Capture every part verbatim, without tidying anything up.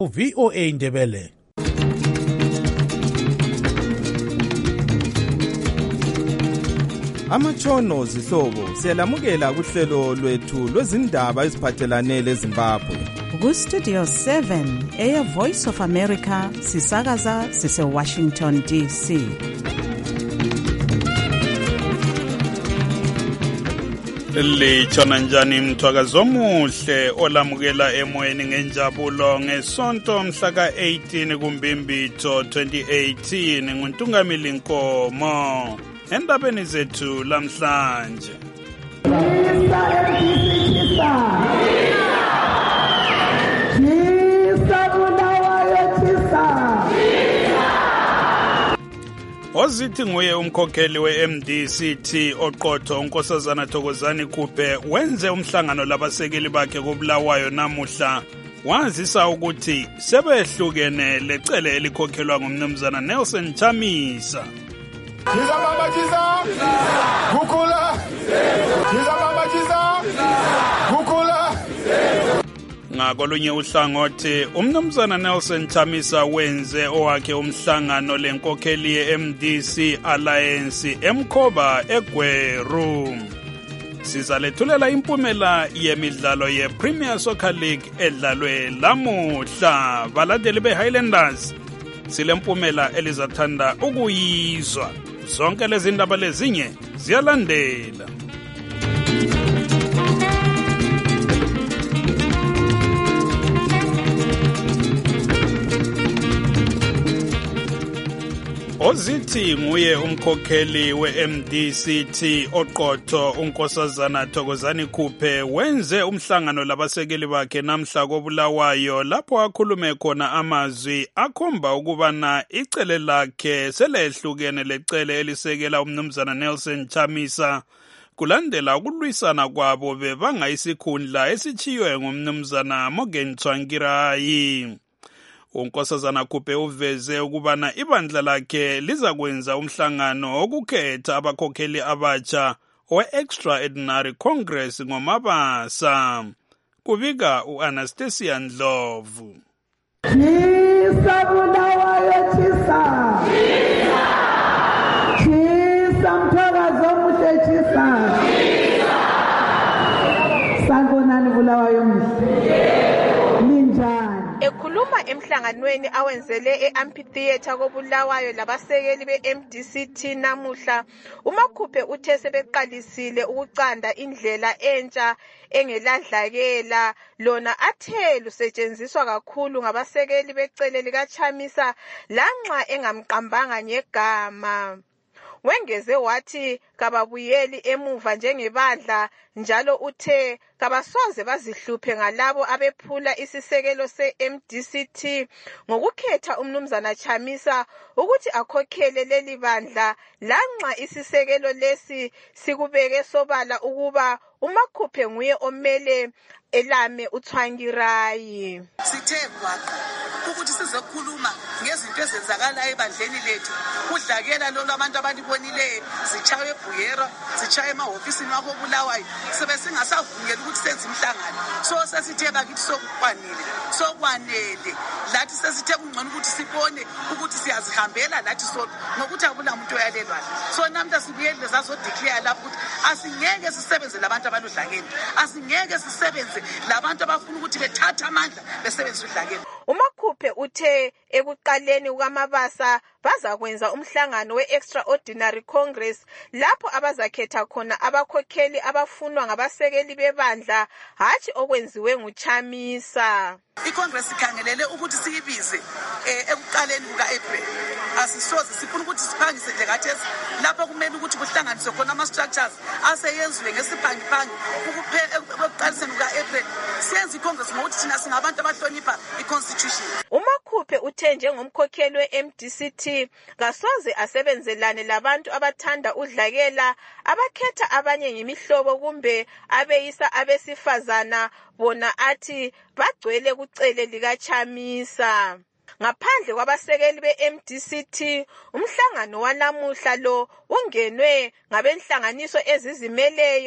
V O A Ndebele. Amatshono zihlobo siyalamukela kuhlelo lwethu lwezindaba eziphathelane leZimbabwe. Ku Studio seven eya Voice of America sisakaza sise Washington D C. Litshona njani mthwakazo omuhle olamukela emoyeni ngenjabulo ngesonto mhla ka eighteen kuMbimbitho twenty eighteen nguNtungamili Nkomo. Endabeni zethu lamhlanje. Ozithi nguye umkhokheli we-M D C T oqotho uNkosazana Thokozani Khuphe wenze umhlangano labasekeli bakhe koBulawayo namuhla wazisa ukuthi sebehlukene lecele elikhokhelwa ngumnumzana Nelson Chamisa. Ngizamamajiza kukhula Ngizamamajiza kukhula. Ngakolunye uhlangothi umnumzana Nelson Chamisa wenze owakhe umhlangano lenkokheli ye-M D C Alliance eMkhoba eGweru. Sizalethulela impumela yemidlalo ye-Premier Soccer League edlalwe lamuhla. Balandeli be-Highlanders silempumela elizathanda ukuyizwa. Zonke lezi ndaba lezinye ziyalandela. Ozithi nguye umkhokheli we-M D C T oqotho uNkosazana Thokozani Khuphe wenze umhlangano labasekeli bakhe namhla koBulawayo lapho akhulume khona amazwi akhomba ukubana icele lakhe selehlukene lecele elisekela umnumzana Nelson Chamisa kulandela ukulwisana kwabo bebanga isikhundla esichiywe ngumnumzana Morgan Tsvangirai. uNkosazana Khuphe uveze ukubana ibandla lakhe lizakwenza umhlangano wokukhetha abakhokheli abatsha we-Extraordinary Congress ngoMabasa. Kubika uAnastasia Ndlovu. Chisa Bulawayo chisa. Chisa mthakazo muhle chisa. Sangonani Bulawayo muhle. Ekhuluma emhlanganweni awenzele e-amphitheater koBulawayo labasekeli be-M D C T namuhla, uMakhuphe uthe sebeqalisile ukucanda indlela entsha engeladlakela lona athe lusetshenziswa kakhulu ngabasekeli becele likaChamisa lanxa engamqambanga ngegama. Wengeze wathi kababuyeli emuva njengebandla njalo uthe kabasoze bazihluphe ngalabo abephula isisekelo se-M D C T ngokukhetha umnumzana Chamisa ukuthi akhokhele leli bandla lanxa isisekelo lesi sikubeke sobala ukuba uMakhuphe nguye omele elame uTsvangirai. Sithe kwaqa ukuthi sizokhuluma ngezinto ezenzakala ebandleni lethu kudlakela lo labantu abalibonileyo sichawe eBuyera sichawe emahofisini wakho Bulawayo sebe singasavungela ukuthi senze umhlangano. So sesithe bakithi sokukwanele sokwanele lathi sesithe kungcono ukuthi sibone ukuthi siyazihambela lathi sodwa ngokuthi akula umuntu oyalelwayo. So namhla sibuyele zazo declare lapho ukuthi asingeke sisebenze labantu abaludlakeni, asingeke sisebenze labantu abafuna ukuthi bethathe amandla besebenze udlakeni. uMakhuphe uthe ekuqaleni kukaMabasa bazakwenza umhlangano we-Extraordinary Congress lapho abazakhetha khona abakhokheli abafunwa ngabasekeli bebandla hathi okwenziwe nguChamisa. iCongress ikhangelele ukuthi siyibize ekuqaleni kuka-April. Asisoze sifuna ukuthi siphangise nje kathesi lapho kumele ukuthi kuhlanganiswe khona ama-structures aseyenziwe ngesiphangi-phangi ekuqaliseni kuka-April. Siyenze iCongress ngokuthi thina singabantu abahlonipha iConstitution. uMakhuphe uthe njengomkhokheli we-M D C T kasoze asebenzelane labantu abathanda udlakela abakhetha abanye ngemihlobo kumbe abeyisa abesifazana bona athi bagcwele kucele likaChamisa. Ngaphandle kwabasekeli be-M D C T, umhlangano wanamuhla lo ungenwe ngabenhlanganiso ezizimeleyo,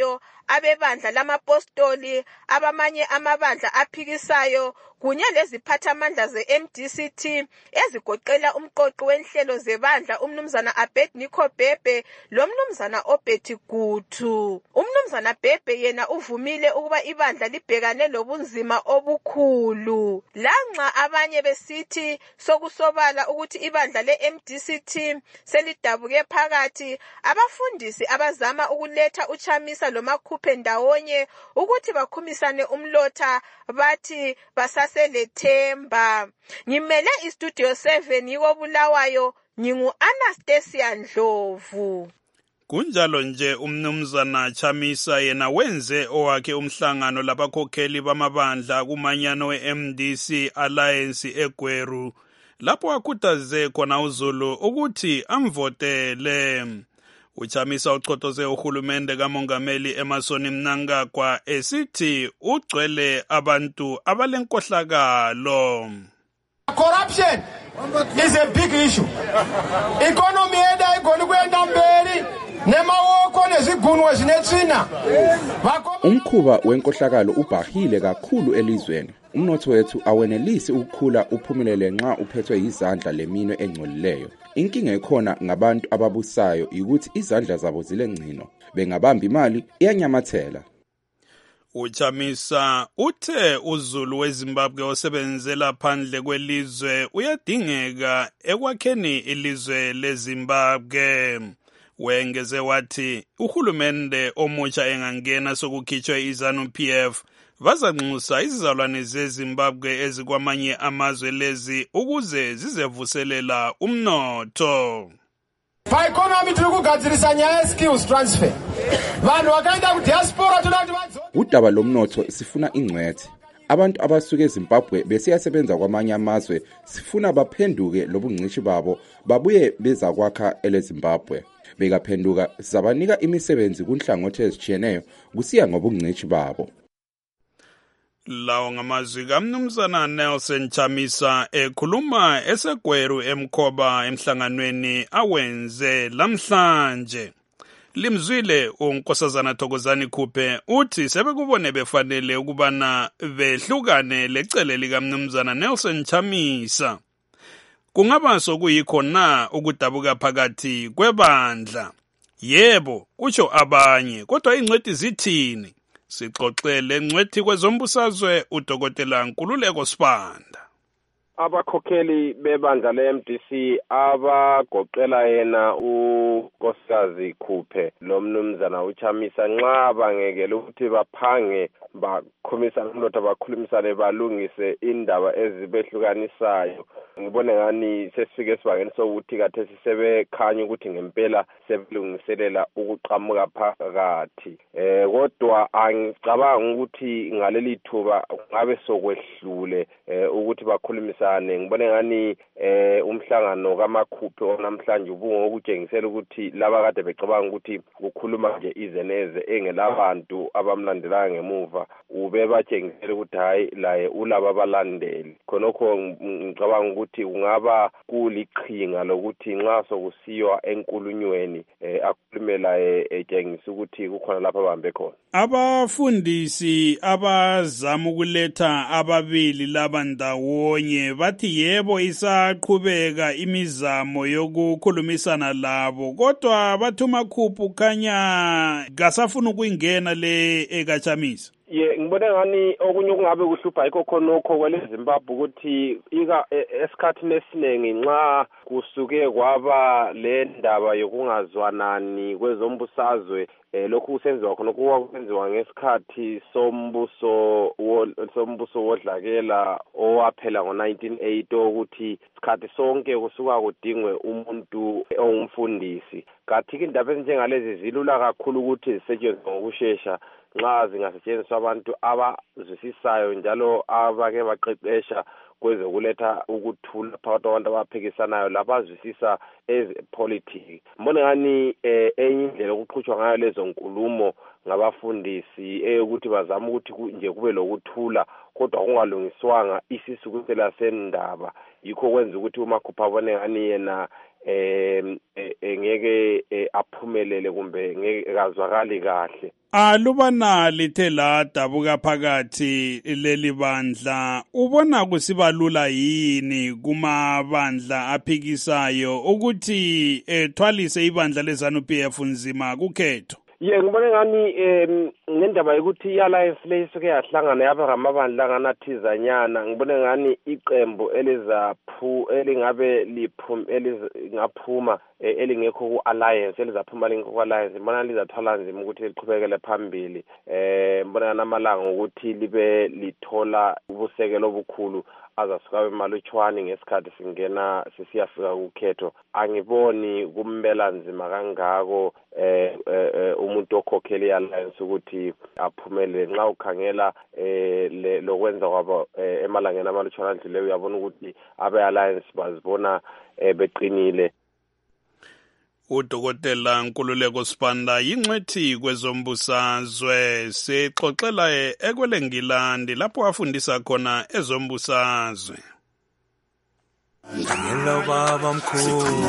abebandla lamapostoli, abamanye amabandla aphikisayo kunye leziphathamandla ze-M D C T ezigoqela umqoqi wenhlelo zebandla umnumzana Abednego Bhebhe lomnumzana Obeti Gutu. Umnumzana Bhebhe yena uvumile ukuba ibandla libhekane lobunzima obukhulu. Lanxa abanye besithi sokusobala ukuthi ibandla le-M D C T selidabuke phakathi, abafundisi abazama ukuletha uChamisa loMakhuphe ndawonye ukuthi bakhumisane umlotha bathi basaselethemba. Ngimele iStudio seven yiko Bulawayo, ngingu Anastasia Ndlovu. Kunjalo nje umnumzana Chamisa yena wenze owakhe umhlangano labakhokheli bamabandla kumanyano we-M D C Alliance eGweru lapho akhuthaze khona uZulu ukuthi amvotele. UChamisa uchotoze uhulumende kamongameli Emmerson Mnangagwa esithi ugcwele abantu abalenkohlakalo. Corruption is a big issue. Economy eda igoni kwenda mberi nemawoko nezigunwe zinetsina. Umkhuba wenkohlakalo ubhahile kakhulu elizweni. Umnotho wethu awenelisi ukukhula uphumelele nxa uphethwe izandla leminwe engcolileyo. Inkinga ekhona ngabantu ababusayo ukuthi izandla zabo zilengcino. Bengabamba imali iyanyamathela. UChamisa uthe uZulu weZimbabwe osebenzela phandle kwelizwe uyadingeka ekwakheni ilizwe leZimbabwe. Wengeze wathi uhulumende omutsha engangena sokukhitshwe iZanu P F bazanxusa izizalwane zeZimbabwe ezikwamanye amazwe lezi ukuze zizevuselela umnotho. Pa economy tiri kugadzirisa nyaya ye skills transfer. Vanhu vakaenda kudiaspora tunati vadzo. Udaba lomnotho sifuna ingcwethi. Abantu abasuke eZimbabwe besiyasebenza kwamanye amazwe sifuna baphenduke lobungcishi babo babuye beza kwakha eleZimbabwe. Bekaphenduka sizabanika imisebenzi kunhlangothi ezitshiyeneyo kusiya ngobungcishi babo. Lawo ngamazwi kaMnumzana Nelson Chamisa ekhuluma eseGweru eMkhoba emhlanganweni awenze lamhlanje. Limzwile uNkosazana Thokozani Khuphe uthi sebekubone befanele ukubana behlukane lecele likaMnumzana Nelson Chamisa. Kungaba sokuyikho na ukudabuka phakathi kwebandla? Yebo, kutsho abanye, kodwa ingcwethi zithini? Sixoxele ngcwethi kwezombusazwe uDokotela Nkululeko Sibanda. Abakhokheli bebandla le-M D C abagoqela yena uNkosikazi Khuphe lomnumzana uChamisa nxa bangekela ukuthi baphange bakhomisana umlotha bakhulumisane balungise indaba ezibehlukanisayo. Ngibone ngani sesifike esibangeni sokuthi kade sisebekhanya ukuthi ngempela sebelungiselela ukuqhamuka phakathi. Eh kodwa angicabanga ukuthi ngaleli thuba ngabe sokwehlule ukuthi bakhulumisane. Ngibone ngani eh umhlangano kaMakhuphe onamhlanje ubungokutshengisela ukuthi laba kade becabanga ukuthi ukukhuluma nje izeneze engelabantu abamlandelayo ngemuva ube batshengisela ukuthi hayi laye ulaba abalandeli. Khonokho ngicabanga ukuthi kungaba kuliqhinga lokuthi nxa sokusiwa enkulunyweni akhulumela etshengisa ukuthi kukhona lapha abambe khona. Abafundisi abazama ukuletha ababili laba ndawonye bathi yebo isaqhubeka imizamo yokukhulumisana labo, kodwa bathi uMakhuphe khanya gasafuna ukuyingena le ekaChamisa. Ye ngibone ngani okunye kungabe kuhlupha ikho khonokho kweleZimbabwe ukuthi ika esikhathini esiningi nxa kusuke kwaba le ndaba yokungazwanani kwezombusazwe lokhu kusenziwa khona okwenziwa ngesikhathi sombuso sombuso wodlakela owaphela ngo nineteen eighty ukuthi isikhathi sonke kusuka kudingwe umuntu ongumfundisi. Kathi indaba ezinjengalezi zilula kakhulu ukuthi zisetshenziswe ngokusheshsha nxa zingasetshenziswa abantu abazwisisayo njalo abake baqeqesha kwezokuletha ukuthula phakathi kwabantu abaphikisanayo labazwisisa ezepolitiki. Mbona ngani enye indlela okuqhutshwa ngayo lezo nkulumo ngabafundisi eyokuthi bazama ukuthi nje kube lokuthula kodwa kungalungiswanga isisukuthela sendaba. Yikho kwenza ukuthi uMakhuphe abone ngani yena eh ngeke aphumelele kumbe ngeke kazwakali kahle. Alubana lithe la dabuka phakathi leli bandla ubona kusibalula yini kuma bandla aphikisayo ukuthi ethwalise ibandla leZANU P F nzima kukhetho? Ye ngibona ngani em ngendaba yokuthi i-alliance le isuke yahlangana yaba ngamabandla nganathizanyana ngibona ngani iqembu elizaphu elingabe liphum elingaphuma elingekho ku-alliance elizaphuma lingekho ku-alliance ngibona lizathwala nzima ukuthi liqhubekele phambili eh ngibona namalanga ukuthi libe lithola ubusekelo obukhulu azasuka emalutshwane ngesikhathi singena sisiyafika kukhetho. Angiboni kumbela nzima kangako eh umuntu okhokhela i-alliance ukuthi aphumelele. Nxa ukhangela eh lokwenza kwabo emalangeni amalutshwane adluleyo uyabona ukuthi abe-alliance bazibona beqinile. Udokotela Nkululeko Sibanda yingcwethi kwezombusazwe sexoxela ekwelengilandi lapho wafundisa khona ezombusazwe. Ngelo baba mkhulu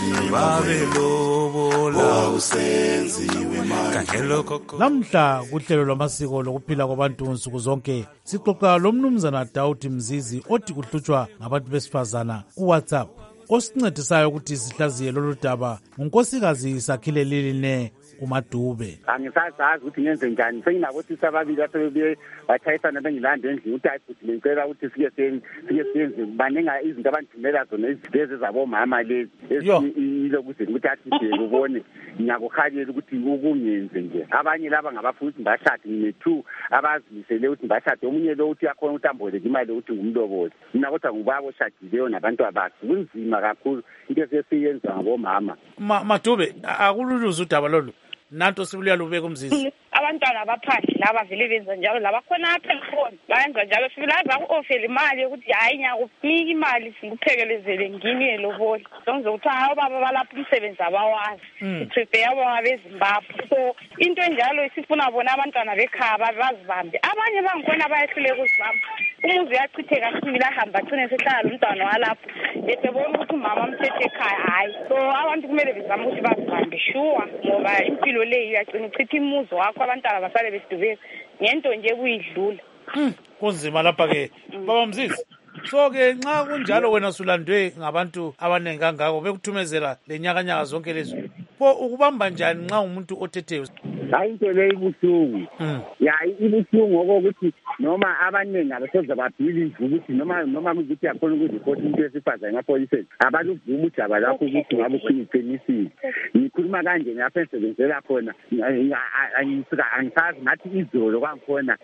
babelobola usenziwe manje. Namhla kuhlelo lwamasiko lokuphila kwabantu nsuku zonke sixoxa lomnumzana Dawudi Mzizi othi kuhlutshwa ngabantu besifazana ku WhatsApp. Osincedisayo ukuthi sihlaziye lolu daba ngunkosikazi Sakhile Liline uMadube. Angisazazi ukuthi ngenze njani senginabotisa ababili asebebuye bathayisana bengilanda endlini ukuthi ayifuthi ngicela ukuthi sike sike senze baninga izinto abandimela zona izibeze zabomama lezi ilokuze ukuthi athi nje ubone ngiyakuhalela ukuthi ukungenze nje. Abanye laba ngabafuthi bashade ngine two abazimisele ukuthi bashade omunye lo uthi yakhona ukuthi amboleke imali ukuthi ngumlobozi. Mina kodwa ngubabo shadileyo nabantu abakhe kunzima kakhulu into esesiyenza ngabomama. Madube akululuza udaba lolu. Nanto sibuya lubeka umzizi. Abantwana abaphandle laba vele benza njalo laba khona apha ekhona bayenza njalo sibilaza ku-offer imali ukuthi hayi nyakunika imali sikuphekelezele ngini elobola sonke ukuthi hayi baba balapha umsebenzi abawazi itrip yabo abezimbabwe. So into enjalo sifuna bona abantwana bekhaba bazibambe. Abanye bangikhona bayehlule ukuzibamba umuzi uyachitheka sibili ahamba agcine sehlala umntwana walapho besebona ukuthi umama amthethe ekhaya hayi. So abantu kumele bezame ukuthi bazibambe sure ngoba impilo leyo iyagcina uchitha imuzi wakho abantwana basale besidubeka ngento nje kuyidlula. Kunzima lapha ke baba Mzizi. So ke nxa kunjalo wena sulandwe ngabantu abanengi kangako bekuthumezela lenyakanyaka zonke lezo pho ukubamba njani nxa umuntu othetheyo? Hayi into le ibuhlungu. Ya ibuhlungu ngokuthi noma abanengi abasoze babhili ukuthi noma noma ukuthi yakhona ukuziphosa into esifazana ngapoliseni abaluvuma udaba lakho ukuthi ngabe uqinisile. Ngikhuluma kanje ngapha esebenzela khona angisika angisazi ngathi izolo kwangikhona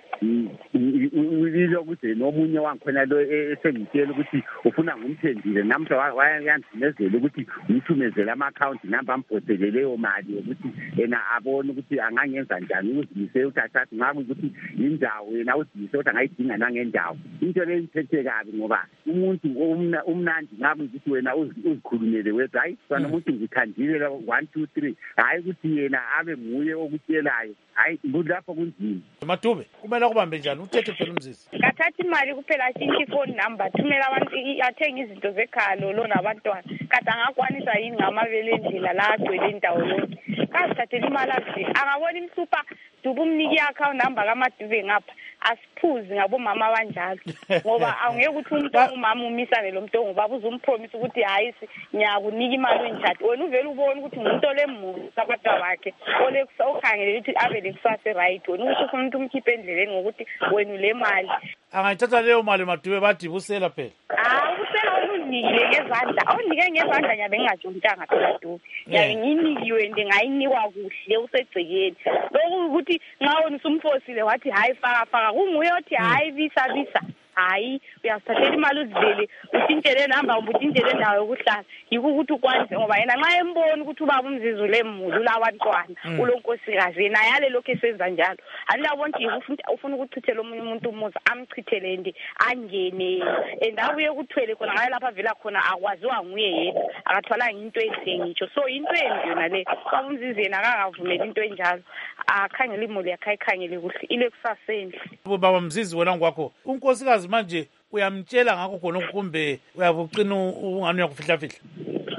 uyilo ukuthi nomunye wangikhona lo esengitshela ukuthi ufuna ngumthendile namhla wayangizimezela ukuthi ngithumezele ama account number ambhotele leyo mali ukuthi yena abone ukuthi angangenza njani ukuzimise uthathathi ngabe ukuthi indawo yena uzimise ukuthi angayidinga nangendawo. Into le iphethe kabi ngoba umuntu umnandi ngabe ukuthi wena uzikhulumele wethu hayi sona umuntu ngithandile one two three hayi ukuthi yena abe nguye okutshelayo hayi lapho kunzima. Madube kumele kubambe njani uthethe phela umzizi? Kathatha imali kuphela ashintshe phone number thumela abantu athenga izinto zekhalo lo nabantwana kade angakwanisa yini ngamabele endlela la agcwele indawo yonke kasithathela imali athi akabona imsupa dubu umniki account number kaMadube ngapha asiphuzi ngabomama abanjalo ngoba awungeke ukuthi umuntu umama umisane lo muntu ngoba uzumpromise ukuthi hayi nyakunika imali enjati wena uvela ubona ukuthi umuntu olemuli sabadwa bakhe ole kusakhangele ukuthi abe lekusase right wena ukuthi ufuna umuntu umkhiphe endleleni ngokuthi wena ule mali angayithatha leyo mali Madube bathi busela phela. Ah usela unikile ngezandla awunike ngezandla nyabe ngingajontanga phela Dube nyabe nginikiwe ndingayinikwa kuhle usegcekeni lokhu ukuthi nxa wena usumfosile wathi hayi faka faka kunguye othi hayi visa visa hayi uyasithathela imali uzivele uthintele namba ubuthintele ndawo yokuhlala yiko ukuthi ukwanise ngoba yena nxa embona ukuthi ubaba umzizi lemuli ulabantwana ulonkosikazi yena yale lokho esenza njalo aliyabona ukuthi ufuna ukuchithela omunye umuntu umuzi amchithele ndi angene endabuye ukuthwele khona ngaye lapha vela khona akwaziwa nguye yedwa akathwala into enhle ngitsho so into embi yona le ubaba umzizi yena akangavumeli into enjalo akhangela imuli yakhe ayikhangele kuhle ile kusasendle. Baba Mzizi wena ngwakho unkosikazi manje uyamtshela ngakho khona kumbe uyabuqina ungani uyakufihla fihla?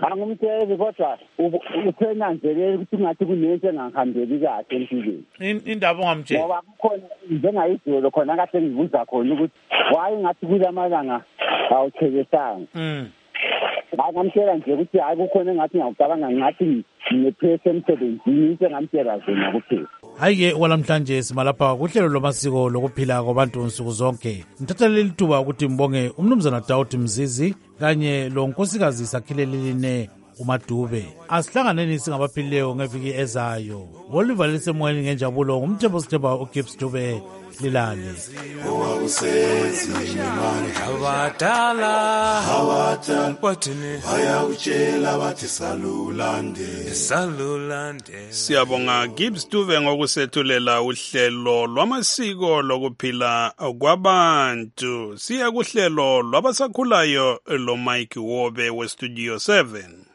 angumtsheli kodwa uphenanzelele ukuthi ungathi kunento engahambeli kahle empilweni. Indaba ongamtsheli ngoba kukhona njengayizolo khona kade ngibuza khona ukuthi waye ngathi kula malanga awuchekesanga. Mm. Ngamtshela nje ukuthi hayi kukhona engathi ngiyacabanga ngathi nginephese emsebenzini into engamtshela zona kuphela. Hayi-ke kwalamhlanje simalapha kuhlelo lwamasiko lokuphila kwabantu nsuku zonke. Ngithatha leli thuba ukuthi mbonge umnumzana Dawuti Mzizi kanye lo nkosikazi Sakhilelile uMadube. Asihlanganeni singabaphilileyo ngeviki ezayo. Oliver lisemoyeni ngenjabulo ngumthembo sithemba uGibbs Dube lilale. Abadala wathini bayawutshela bathi salulande salulande. Siyabonga Gibbs Dube ngokusethulela uhlelo lwamasiko lokuphila kwabantu. Siya kuhlelo lwabasakhulayo lo Mike Wobe we Studio seven.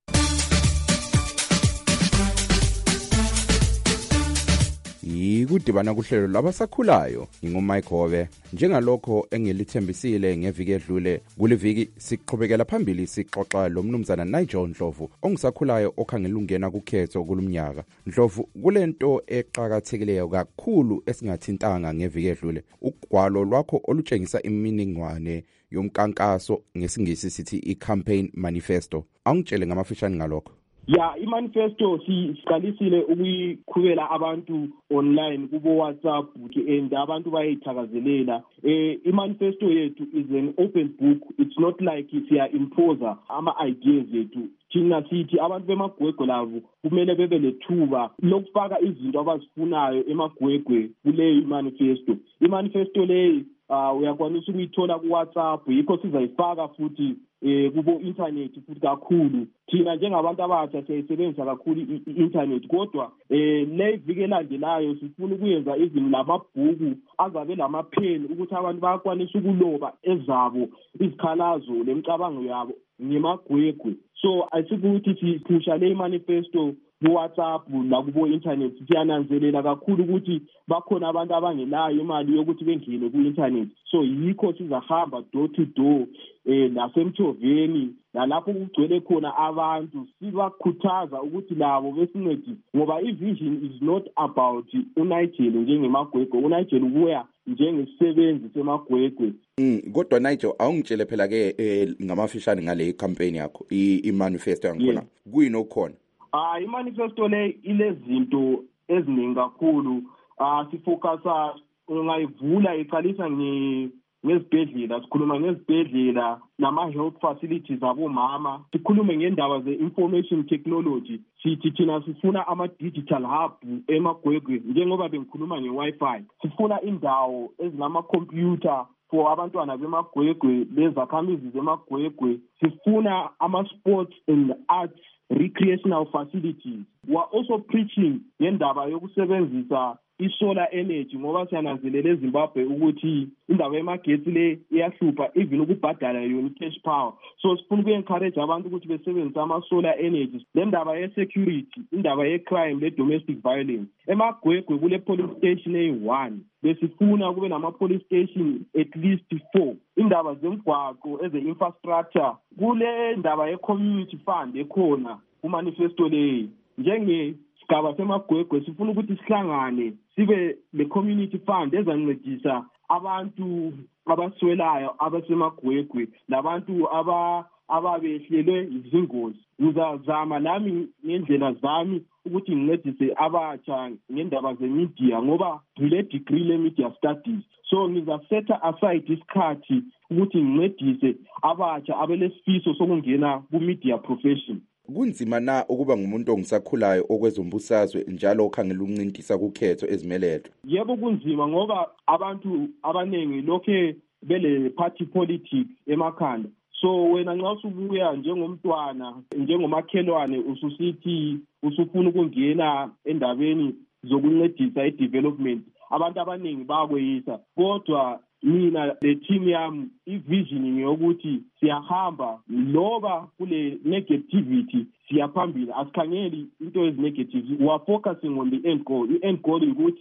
Ikudibana kuhlelo labasakhulayo ngingumike Hobe. Njengalokho engilithembisile ngeviki edlule, kuliviki siqhubekela phambili sixoxa lo mnumzana Nigel Ndlovu ongisakhulayo okhangela ungena kukhetho kulumnyaka. Ndlovu, kulento eqhakathekileyo kakhulu esingathintanga ngeviki edlule, ugwalo lwakho olutshengisa iminingwane yomkankaso ngesingisi sithi i-campaign manifesto. Angitshele ngamafishane ngalokho. Ya imanifesto siqalisile ukuyikhubela abantu online kubo WhatsApp and abantu bayithakazelela. Eh imanifesto yethu is an open book. It's not like siya imposer ama ideas yethu. Thina sithi abantu bemagwegwe labo kumele bebe lethuba lokufaka izinto abazifunayo emagwegwe kule imanifesto. Imanifesto le uh, uyakwanisa ukuyithola ku WhatsApp, yikho sizayifaka futhi eh kubo internet futhi kakhulu. Thina njengabantu abatsha siyayisebenzisa kakhulu i-internet, kodwa eh le viki elandelayo sifuna ukuyenza izinto lamabhuku azabe lamapheni ukuthi abantu bayakwanisa ukuloba ezabo izikhalazo lemicabango yabo ngemagwegwe. So asikuthi siphusha le manifesto ku-WhatsApp nakubo internet. Siyananzelela kakhulu ukuthi bakhona abantu abangelayo imali yokuthi bengene ku-internet, so yikho sizahamba door to door eh nasemthoveni nalapho kugcwele khona abantu sibakhuthaza ukuthi labo besincedise, ngoba i-vision is not about uNigel njengemagwegwe. uNigel ubuya njengesisebenzi semagwegwe. Mm, kodwa Nigel awungitshele phela ke eh, ngamafishane ngale campaign yakho i-manifesto yangikhona kuyini okukhona? Ah imanifesto le ilezinto eziningi kakhulu. Ah sifocusa ungayivula iqalisa nge ngezibhedlela, sikhuluma ngezibhedlela nama health facilities abomama, sikhulume ngendaba ze information technology. Sithi thina sifuna ama digital hub emagwegwe njengoba bengikhuluma nge-Wi-Fi. Sifuna indawo ezinama computer for abantwana bemagwegwe lezakhamizi zemagwegwe. Sifuna ama sports and arts recreational facilities. We are also preaching ngendaba yokusebenzisa i-solar energy ngoba siyananzelela eZimbabwe ukuthi indaba yemagetsi le iyahlupha even ukubhadala yona cash power. So sifuna uku-encourage abantu ukuthi besebenzise ama-solar energy. Le ndaba ye-security, indaba ye-crime le-domestic violence. Emagwegwe kule police station eyi-one, besifuna kube nama-police station at least four. Indaba zemgwaqo eze-infrastructure, kule ndaba ye-community fund ekhona kumanifesto leyi. Njenge sigaba semagwegwe sifuna ukuthi sihlangane sibe le community fund ezancedisa abantu abaswelayo abasemagwegwe labantu aba ababehlelwe izingozi. Ngizazama nami ngendlela zami ukuthi ngincedise abatsha ngendaba zemedia ngoba ngile degree le media studies. So ngizasetha aside isikhathi ukuthi ngincedise abatsha abelesifiso sokungena ku media profession. Kunzima na ukuba ngumuntu ongisakhulayo okwezombusazwe njalo okhangela ukuncintisa kukhetho ezimelelo? Yebo kunzima ngoba abantu abanengi lokhe bele party politics emakhanda. So wena nxa usubuya njengomntwana njengomakhelwane ususithi usufuna ukungena endabeni zokuncedisa i-development, abantu abaningi bakweyisa. Kodwa mina le team yami i-vision ngiyokuthi siyahamba loba kule negativity siyaphambili, asikhangeli into ezi negative. We are focusing on the end goal. I-end goal ukuthi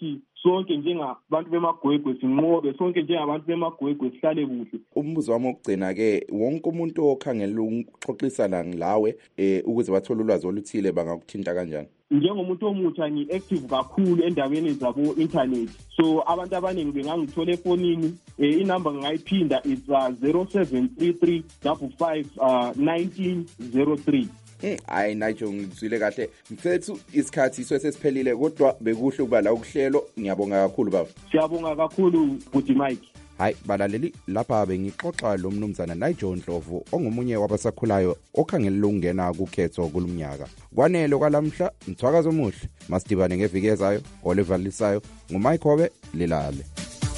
sonke njengabantu bemagwegwe sinqobe, sonke njengabantu bemagwegwe sihlale kuhle. Umbuzo wami ogcina ke wonke umuntu okhangela ukuxoxisana ngawe eh ukuze bathole ulwazi oluthile bangakuthinta kanjani? Njengomuntu omutsha ngi-active kakhulu endabeni zabo internet, so abantu abaningi bengangithola efonini. eh, inamba ngingayiphinda is uh, zero seven three three five five uh, nineteen zero three. Hayi Nigel ngizwile kahle mfethu isikhathi sesiphelile kodwa bekuhle ukuba la ukuhlelo. Ngiyabonga kakhulu baba. Siyabonga kakhulu Bhuti Mike. Hayi balaleli, lapha bengixoxa lo mnumzana Nigel Ndlovu ongomunye wabasakhulayo okhangelela ukungena kukhetho kulumnyaka. Kwanele kwalamhla, mthwakazo omuhle. Masidibane ngeviki ezayo, Oliver Lisayo, nguMike Hobe, lilale.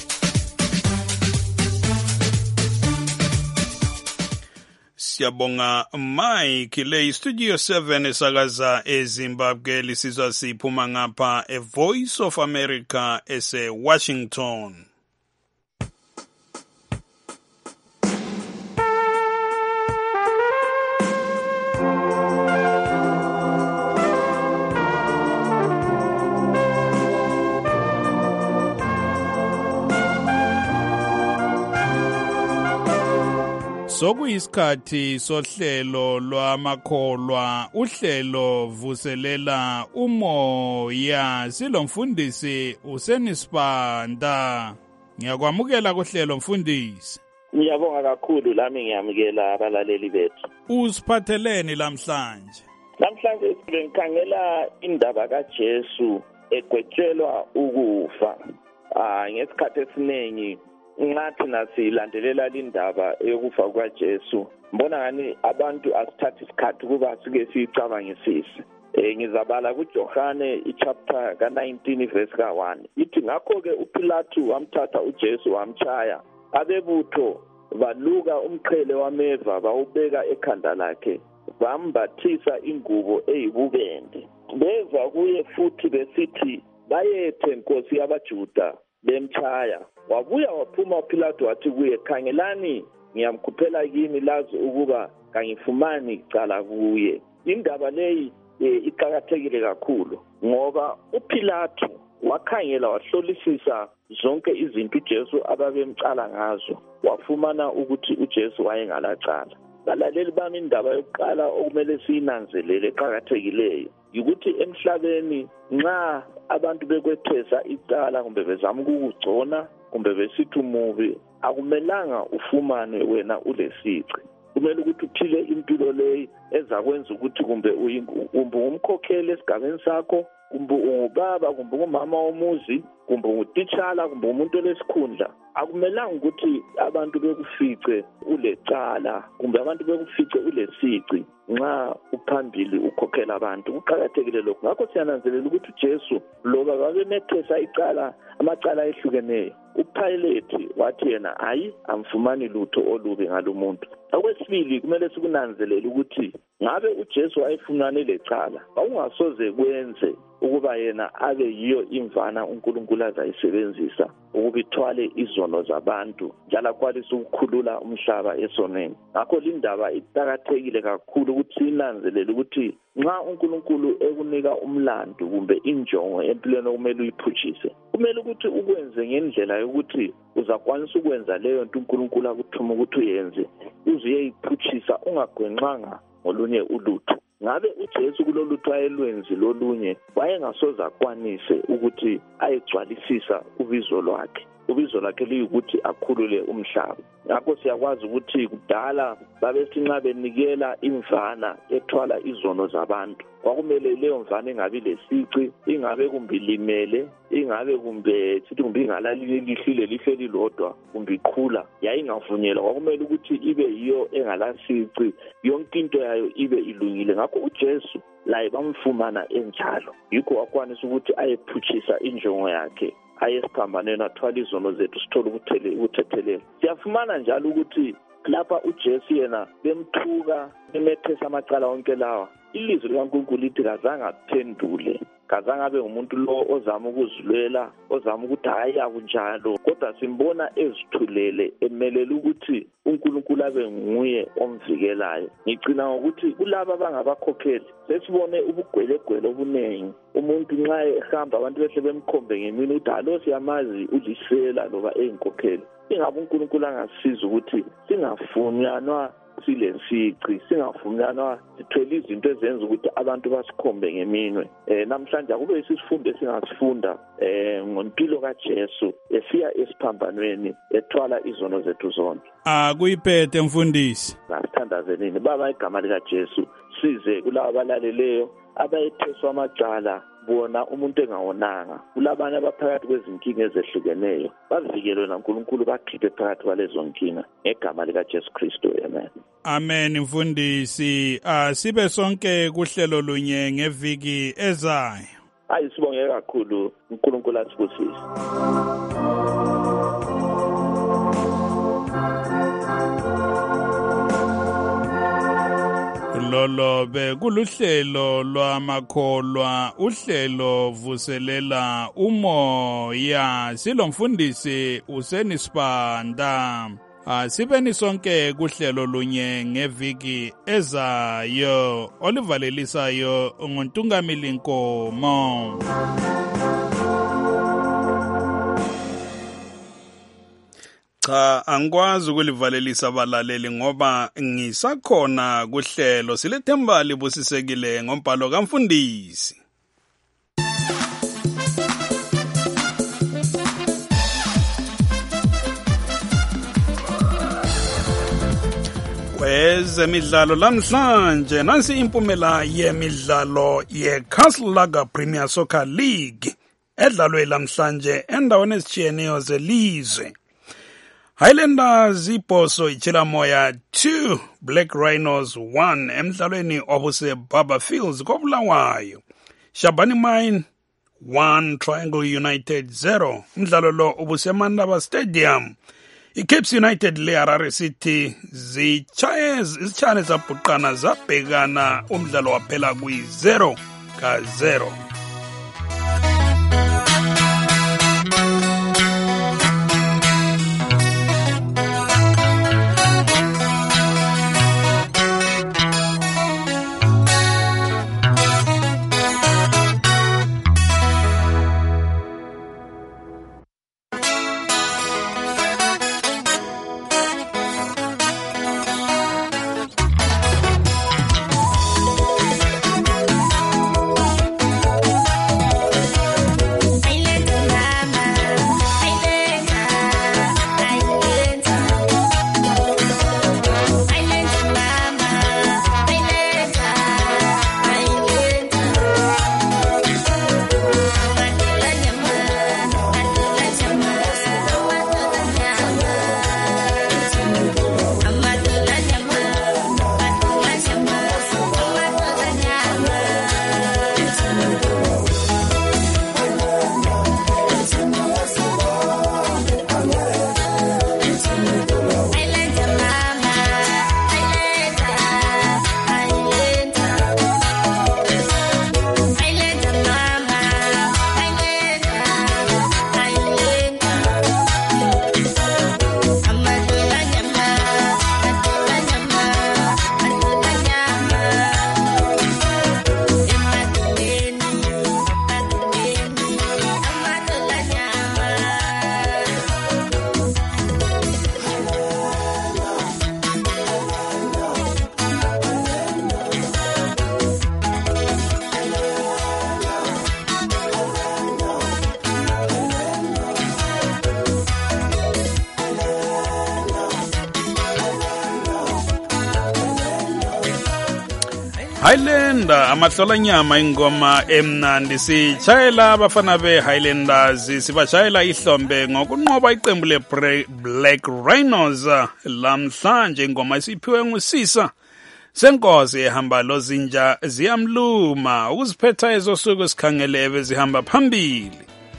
Siyabonga Mike. Le Studio seven esakaza eZimbabwe lisizwa siphuma ngapha e Voice of America ese Washington. Sokuyisikhathi sohlelo lwamakholwa, uhlelo vuselela umoya. Silomfundisi uSenisibanda. Ngiyakwamukela kuhlelo mfundisi. Ngiyabonga kakhulu, lami ngiyamukela abalaleli bethu. Usiphatheleni lamhlanje? Namhlanje sikhangela indaba kaJesu egwetshelwa ukufa. Ah ngesikhathi esiningi ngathi nasilandelela indaba yokufa kwaJesu, mbona ngani abantu asithatha isikhathi kuba sike siyicabangisise. Eh ngizabala kuJohane ichapter ka nineteen verse ka one. Ithi ngakho ke uPilato wamthatha uJesu wamchaya. Abebutho baluka umqhele wameva bawubeka ekhanda lakhe, bambathisa ingubo eyibubende. Beza kuye futhi besithi bayethe Nkosi yabaJuda bemchaya. Wabuya waphuma uPilato wathi kuye, khangelani ngiyamkhuphela kimi lazi ukuba kangifumani cala kuye. Indaba leyi iqhakathekile kakhulu ngoba uPilato wakhangela wahlolisisa zonke izinto uJesu ababemcala ngazo, wafumana ukuthi uJesu wayengalacala. Balaleli bami, indaba yokuqala okumele siyinanzelele eqhakathekileyo ukuthi emhlabeni nxa abantu bekwethesa icala kumbe bezama ukugcona kumbe besithi umubi, akumelanga ufumane wena ulesici. Kumele ukuthi uphile impilo leyi ezakwenza ukuthi kumbe umkhokheli esigabeni sakho, kumbe ungubaba, kumbe umama womuzi, kumbe utitshala, kumbe umuntu olesikhundla. Akumelanga ukuthi abantu bekufice ulecala kumbe abantu bekufice ulesici nxa uphambili ukhokhela abantu. Kuqhakathekile lokho. Ngakho siyananzelela ukuthi uJesu loba babemethesa icala amacala ehlukeneyo, uPilate wathi yena hayi amfumani lutho olubi ngalomuntu. Okwesibili kumele sikunanzelele ukuthi ngabe uJesu wayefumane lecala, awungasoze kwenze ukuba yena abe yiyo imvana uNkulunkulu azayisebenzisa ukubithwale izono zabantu njalo kwalisa ukukhulula umhlaba esoneni. Ngakho lindaba iqhakathekile kakhulu ukuthi sinanzelele ukuthi nxa uNkulunkulu ekunika umlando kumbe injongo empilweni okumele uyiphutshise, kumele ukuthi ukwenze ngendlela yokuthi uzakwanisa ukwenza leyo nto uNkulunkulu akuthuma ukuthi uyenze, uze uyiphutshisa ungagwenxanga ngolunye ulutho. Ngabe uJesu kulolutho ayelwenzi lolunye wayengasoze akwanise ukuthi ayigcwalisisa ubizo lwakhe. Ubizo lakhe liyukuthi akhulule umhlaba. Ngakho siyakwazi ukuthi kudala babethi nxa benikela imvana ethwala izono zabantu, kwakumele leyo mvana ingabi lesici, ingabe kumbe limele, ingabe kumbe sithi kumbe ingalalile lihlile lihle lilodwa kumbe iqhula, yayingavunyelwa. Kwakumele ukuthi ibe yiyo engalasici, yonke into yayo ibe ilungile. Ngakho uJesu laye bamfumana enjalo, yikho wakwanisa ukuthi ayephutshisa injongo yakhe, ayesiphambaneni athwala izono zethu sithole ukuthethelela. Siyafumana njalo ukuthi lapha uJesu yena bemthuka bemethesa amacala wonke lawa, ilizwi likaNkulunkulu lithi kazange aphendule kazange abe umuntu lo ozama ukuzilwela ozama ukuthi hayi akunjalo kodwa simbona ezithulele emelela ukuthi uNkulunkulu abe nguye omvikelayo. Ngicina ngokuthi kulabo abangabakhokheli sesibone ubugwelegwele obuningi umuntu nxa ehamba abantu behle bemkhombe ngemini ukuthi alo siyamazi ulisela loba eyinkokheli. Ingabe uNkulunkulu angasiza ukuthi singafunyanwa silesici singafunyanwa sithwele izinto ezenza ukuthi abantu basikhombe ngeminwe. Eh namhlanje kube isifundo esingasifunda eh ngompilo kaJesu esiya esiphambanweni ethwala izono zethu zonke. Ah kuyiphethe mfundisi. Ngasithandazeleni baba igama lika Jesu size kulabo abalaleleyo abayetheswa amacala bona umuntu engawonanga kulabanye abaphakathi kwezinkinga ezehlukeneyo bazivikelwe naNkulunkulu bakhiphe phakathi kwalezo nkinga ngegama lika Jesu Kristu amen. Amen mfundisi. Ah sibe sonke kuhlelo lunye ngeviki ezayo. Hayi sibonge kakhulu uNkulunkulu asibusise. Lolo be kuluhlelo lwamakholwa uhlelo vuselela umoya silomfundisi usenisibanda. Asibeni sonke kuhlelo lunye ngeviki ezayo olivalelisayo nguntungamili Nkomo. Cha angikwazi ukulivalelisa abalaleli ngoba ngisakhona kuhlelo silethemba libusisekile ngombhalo kamfundisi. Kwezemidlalo lamhlanje nansi impumela yemidlalo yeCastle Lager Premier Soccer League edlalwe lamhlanje endaweni ezitshiyeneyo zelizwe. Highlanders ibhoso iChelamoya two, Black Rhinos one emdlalweni obuse Baba Fields koBulawayo. Shabani Mine one, Triangle United zero. Umdlalo lo ubuse Mandaba Stadium. iCapes United le Harare City zichaye izitshane zabhuqana zabhekana umdlalo waphela kuyi zero ka zero. Highlander amahlolanyama ingoma emnandi sichayela abafana be Highlanders sibachayela ihlombe ngokunqoba iqembu le Black Rhinos lamhlanje ingoma isiphiwe ngusisa senkosi ehamba lozinja ziyamluma ukuziphetha ezosuku esikhangele ebezihamba phambili.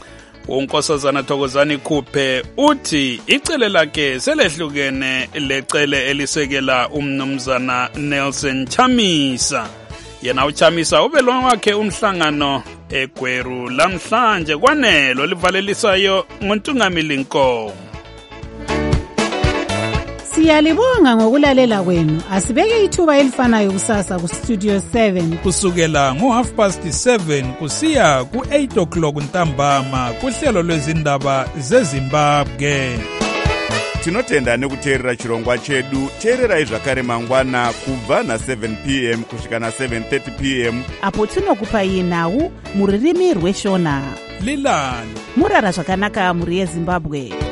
Unkosazana Thokozani Khuphe uthi icele lakhe selehlukene lecele elisekela umnumzana Nelson Chamisa. Yena uChamisa ubelwa wakhe umhlangano eGweru lamhlanje kwanelo livalelisayo ngoNtungamili Nkomo. Siyalibonga ngokulalela kwenu. Asibeke ithuba elifanayo kusasa ku Studio seven kusukela ngo half past seven kusiya ku eight o'clock ntambama kuhlelo lwezindaba zeZimbabwe. Tinotenda nekuteerera chirongwa chedu. Teererai zvakare mangwana kubva na seven p m kusvika na seven thirty p m apo tinokupai nhau muririmi rweshona. Lilani murara zvakanaka muri yeZimbabwe.